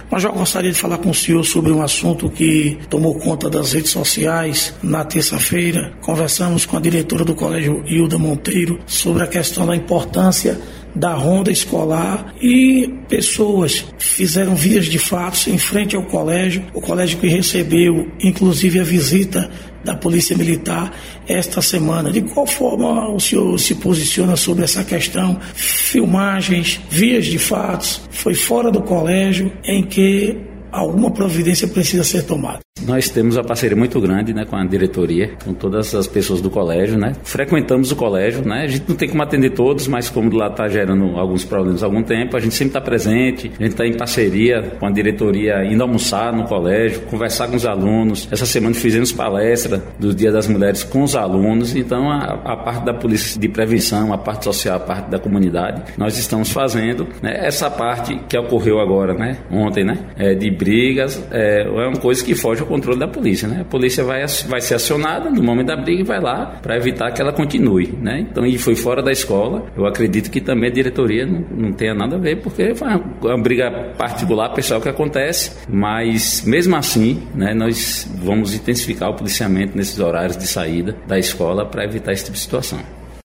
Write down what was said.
Mas já gostaria de falar com o senhor sobre um assunto que tomou conta das redes sociais. Na terça-feira, conversamos com a diretora do Colégio Hilda Monteiro sobre a questão da importância da ronda escolar, e pessoas fizeram vias de fato em frente ao colégio, o colégio que recebeu inclusive a visita da Polícia Militar esta semana. De qual forma o senhor se posiciona sobre essa questão? Filmagens, vias de fatos, foi fora do colégio em que alguma providência precisa ser tomada. Nós temos uma parceria muito grande, né, com a diretoria, com todas as pessoas do colégio, né? Frequentamos o colégio, né? A gente não tem como atender todos, mas como lá está gerando alguns problemas há algum tempo, a gente sempre está presente, a gente está em parceria com a diretoria, indo almoçar no colégio, conversar com os alunos. Essa semana fizemos palestra do Dia das Mulheres com os alunos. Então a parte da polícia de prevenção, a parte social, a parte da comunidade, nós estamos fazendo, né? Essa parte que ocorreu agora, né, ontem, né, de brigas, é uma coisa que foge ao controle da polícia, né? A polícia vai ser acionada no momento da briga e vai lá para evitar que ela continue, né? Então, e foi fora da escola. Eu acredito que também a diretoria não tenha nada a ver, porque foi uma briga particular, pessoal, que acontece, mas mesmo assim, né, nós vamos intensificar o policiamento nesses horários de saída da escola para evitar esse tipo de situação.